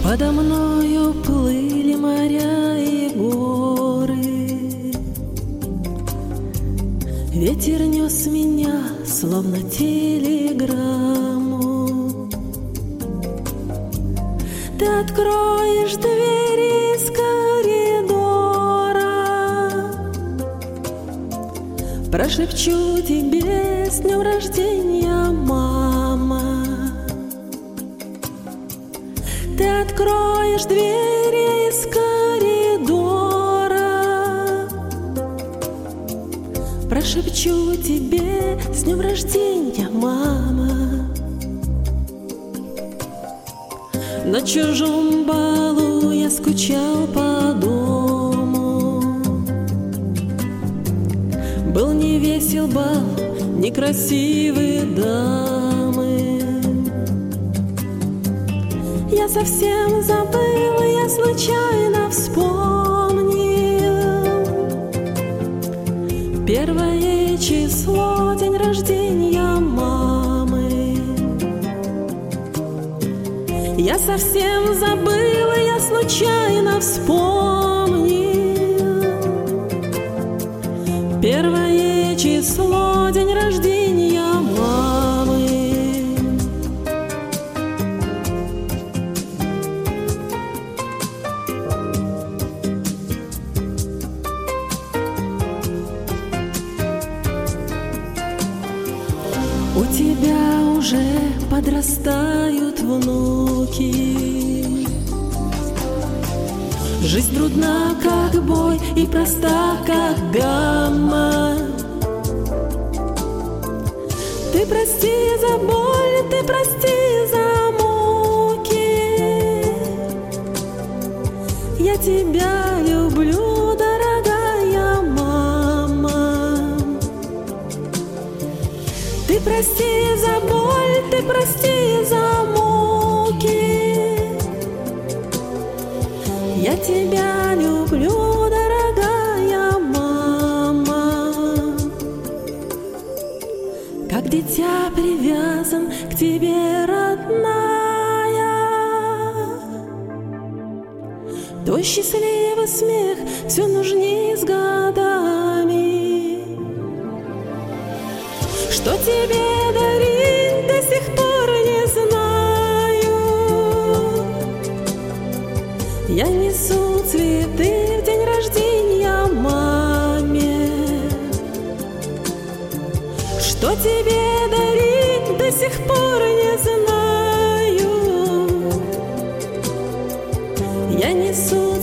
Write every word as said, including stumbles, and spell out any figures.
Подо мною плыли моря и горы, ветер нес меня, словно телеграмму. Ты откроешь двери из коридора, прошепчу тебе с днем рождения, мама. Ты откроешь двери из коридора, прошепчу тебе с днем рождения, мама. На чужом балу я скучал по дому. Был не весел бал, некрасивые дамы. Я совсем забыла, я случайно вспомнил первое число, день рождения мамы. Я совсем забыла, я случайно вспомнил первое число, день рождения мамы. У тебя уже подрастают внуки. Жизнь трудна, как бой, и проста, как гамма. Ты прости за боль, ты прости за муки. Я тебя люблю, дорогая мама. Ты прости за боль, ты прости за муки. Я тебя люблю, дорогая мама. Как дитя привязан к тебе, родная. Твой счастливый смех все нужнее с годами. Что тебе дарить, до сих пор не знаю. Я несу цветы в день рождения маме. Что тебе дарить, до сих пор не знаю. Я несу